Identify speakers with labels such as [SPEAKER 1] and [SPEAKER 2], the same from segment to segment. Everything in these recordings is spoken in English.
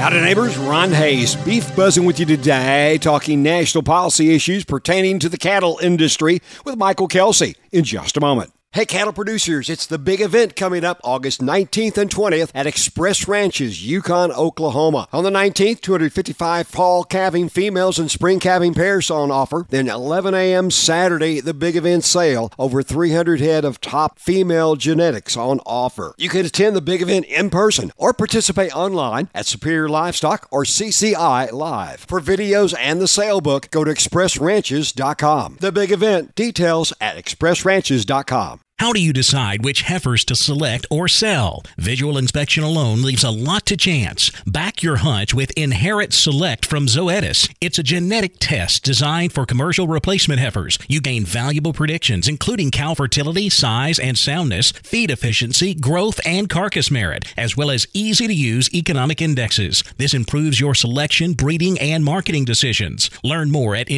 [SPEAKER 1] Howdy, neighbors. Ron Hayes, Beef Buzzing with you today, talking national policy issues pertaining to the cattle industry with Michael Kelsey in just a moment. Hey, cattle producers, it's the big event coming up August 19th and 20th at Express Ranches, Yukon, Oklahoma. On the 19th, 255 fall calving females and spring calving pairs on offer. Then 11 a.m. Saturday, the big event sale. Over 300 head of top female genetics on offer. You can attend the big event in person or participate online at Superior Livestock or CCI Live. For videos and the sale book, go to expressranches.com. The big event, details at expressranches.com.
[SPEAKER 2] How do you decide which heifers to select or sell? Visual inspection alone leaves a lot to chance. Back your hunch with Inherit Select from Zoetis. It's a genetic test designed for commercial replacement heifers. You gain valuable predictions, including cow fertility, size and soundness, feed efficiency, growth, and carcass merit, as well as easy-to-use economic indexes. This improves your selection, breeding, and marketing decisions. Learn more at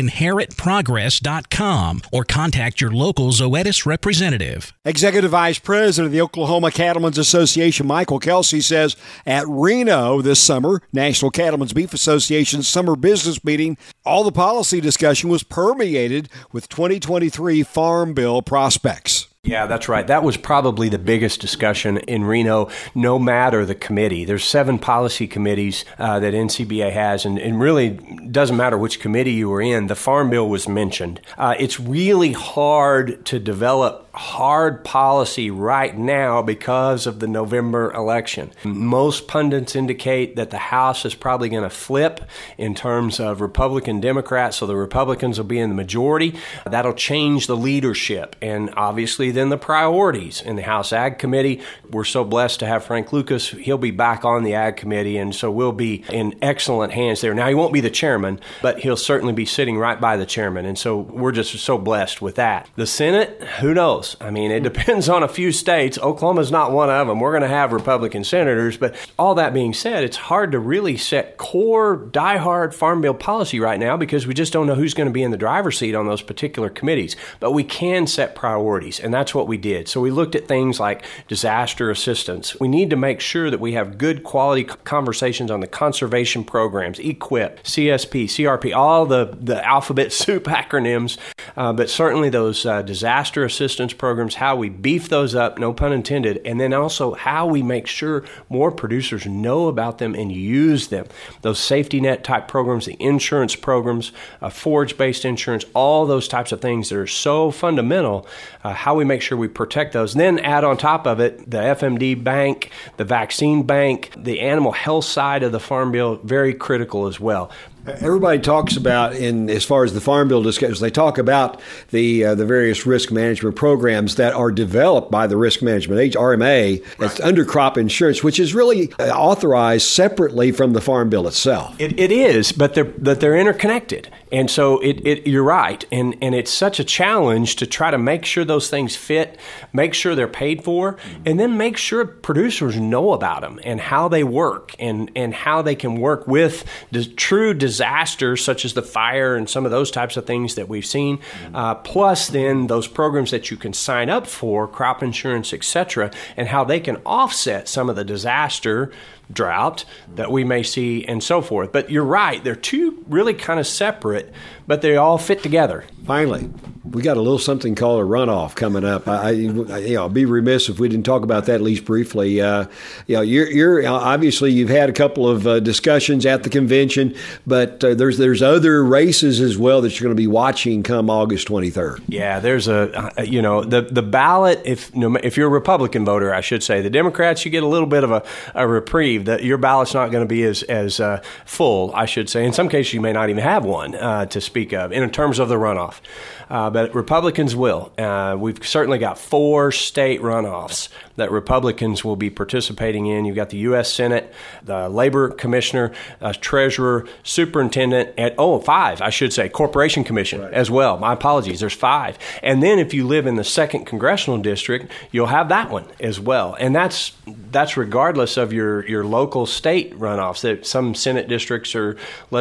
[SPEAKER 2] inheritprogress.com or contact your local Zoetis representative.
[SPEAKER 1] Executive Vice President of the Oklahoma Cattlemen's Association, Michael Kelsey, says at Reno this summer, National Cattlemen's Beef Association's summer business meeting, all the policy discussion was permeated with 2023 Farm Bill prospects.
[SPEAKER 3] Yeah, that's right. That was probably the biggest discussion in Reno, no matter the committee. There's 7 policy committees that NCBA has, and it really doesn't matter which committee you were in. The Farm Bill was mentioned. It's really hard to develop hard policy right now because of the November election. Most pundits indicate that the House is probably going to flip in terms of Republican-Democrat, so the Republicans will be in the majority. That'll change the leadership, and obviously then the priorities in the House Ag Committee. We're so blessed to have Frank Lucas. He'll be back on the Ag Committee, and so we'll be in excellent hands there. Now, he won't be the chairman, but he'll certainly be sitting right by the chairman, and so we're just so blessed with that. The Senate, who knows? I mean, it depends on a few states. Oklahoma's not one of them. We're going to have Republican senators, but all that being said, it's hard to really set core, diehard Farm Bill policy right now because we just don't know who's going to be in the driver's seat on those particular committees. But we can set priorities, and that's what we did. So we looked at things like disaster assistance. We need to make sure that we have good quality conversations on the conservation programs, EQIP, CSP, CRP, all the alphabet soup acronyms, but certainly those disaster assistance programs, how we beef those up, no pun intended, and then also how we make sure more producers know about them and use them. Those safety net type programs, the insurance programs, forage-based insurance, all those types of things that are so fundamental, how we make sure we protect those. And then add on top of it the FMD bank, the vaccine bank, the animal health side of the Farm Bill, very critical as well.
[SPEAKER 1] Everybody talks about, as far as the Farm Bill discussions, they talk about the various risk management programs that are developed by the Risk Management RMA. That's under crop insurance, which is really authorized separately from the Farm Bill itself.
[SPEAKER 3] It is, but they're interconnected, and so you're right, and it's such a challenge to try to make sure those things fit, make sure they're paid for, and then make sure producers know about them and how they work and how they can work with the true disasters such as the fire and some of those types of things that we've seen, plus then those programs that you can sign up for, crop insurance, etc., and how they can offset some of the disaster drought that we may see and so forth. But you're right, they're two really kind of separate, but they all fit together.
[SPEAKER 1] Finally, we got a little something called a runoff coming up. I'd be remiss if we didn't talk about that at least briefly. You're obviously you've had a couple of discussions at the convention, but there's other races as well that you're going to be watching come August 23rd.
[SPEAKER 3] Yeah, there's the ballot. If you're a Republican voter, I should say, the Democrats, you get a little bit of a reprieve. That your ballot's not going to be as full, I should say. In some cases, you may not even have one to speak of in terms of the runoff. But Republicans will. We've certainly got 4 state runoffs that Republicans will be participating in. You've got the U.S. Senate, the Labor Commissioner, Treasurer, Superintendent, and 5, I should say, Corporation Commission as well. My apologies, there's 5. And then if you live in the 2nd Congressional District, you'll have that one as well. And that's regardless of your local state runoffs. That some Senate districts or legislative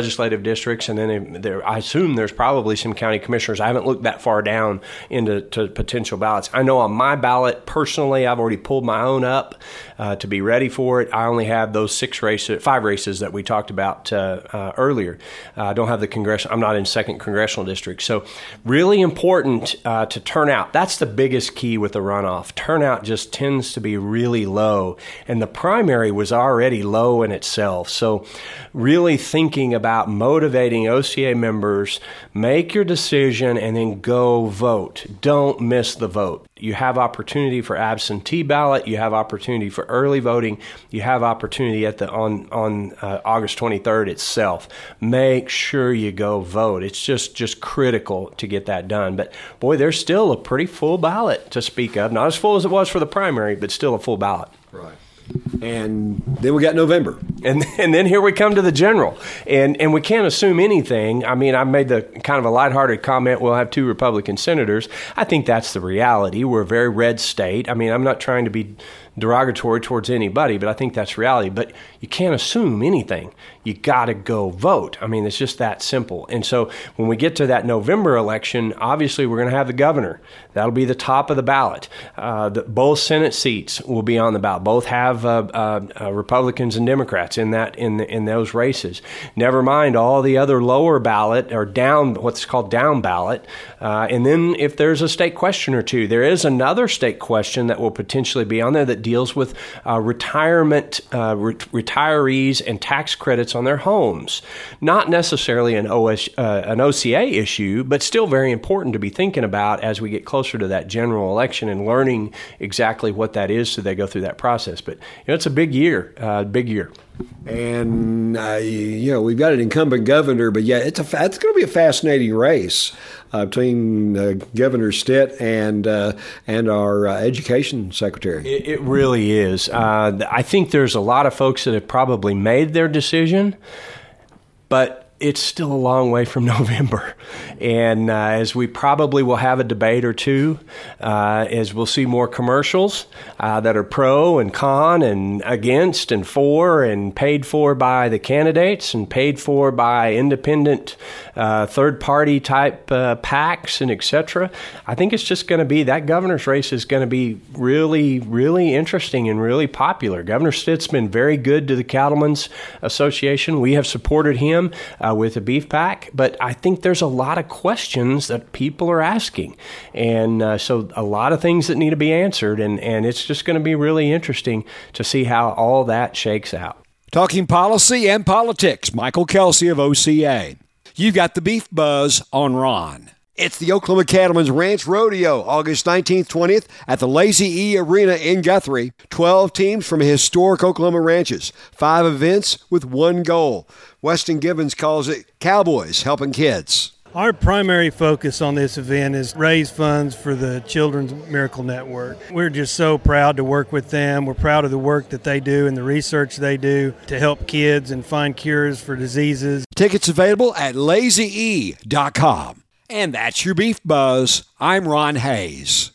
[SPEAKER 3] districts, and then I assume there's probably some county commissioners. I haven't looked that far down into potential ballots. I know on my ballot, personally, I've already pulled my own up to be ready for it. I only have those 5 races that we talked about earlier. I don't have the congressional. I'm not in 2nd Congressional District. So really important to turn out. That's the biggest key with the runoff. Turnout just tends to be really low, and the primary was already low in itself. So really thinking about motivating OCA members, make your decision and then go vote. Don't miss the vote. You have opportunity for absentee ballot. You have opportunity for early voting. You have opportunity on August 23rd itself. Make sure you go vote. It's just critical to get that done. But boy, there's still a pretty full ballot to speak of. Not as full as it was for the primary, but still a full ballot.
[SPEAKER 1] Right. And then we got November.
[SPEAKER 3] And then here we come to the general. And we can't assume anything. I mean, I made the kind of a lighthearted comment, we'll have 2 Republican senators. I think that's the reality. We're a very red state. I mean, I'm not trying to be derogatory towards anybody, but I think that's reality. But you can't assume anything. You got to go vote. I mean, it's just that simple. And so when we get to that November election, obviously we're going to have the governor. That'll be the top of the ballot. Both Senate seats will be on the ballot. Both have Republicans and Democrats in those races. Never mind all the other lower ballot or down, what's called down ballot. And then if there's a state question or two, there is another state question that will potentially be on there that deals with retirees and tax credits on their homes. Not necessarily an OCA issue, but still very important to be thinking about as we get closer to that general election and learning exactly what that is so they go through that process. But it's a big year,
[SPEAKER 1] And, we've got an incumbent governor, but yeah, it's going to be a fascinating race between Governor Stitt and our education secretary.
[SPEAKER 3] It really is. I think there's a lot of folks that have probably made their decision, but it's still a long way from November. And as we probably will have a debate or two, as we'll see more commercials that are pro and con and against and for and paid for by the candidates and paid for by independent third-party type PACs and et cetera, I think it's just going to be, that governor's race is going to be really, really interesting and really popular. Governor Stitt's been very good to the Cattlemen's Association. We have supported him with a beef pack, but I think there's a lot of questions that people are asking. And so a lot of things that need to be answered, and it's just going to be really interesting to see how all that shakes out.
[SPEAKER 1] Talking policy and politics, Michael Kelsey of OCA. You've got the Beef Buzz on Ron. It's the Oklahoma Cattlemen's Ranch Rodeo, August 19th, 20th at the Lazy E Arena in Guthrie. 12 teams from historic Oklahoma ranches. 5 events with one goal. Weston Givens calls it Cowboys Helping Kids.
[SPEAKER 4] Our primary focus on this event is raise funds for the Children's Miracle Network. We're just so proud to work with them. We're proud of the work that they do and the research they do to help kids and find cures for diseases.
[SPEAKER 1] Tickets available at lazye.com. And that's your Beef Buzz. I'm Ron Hayes.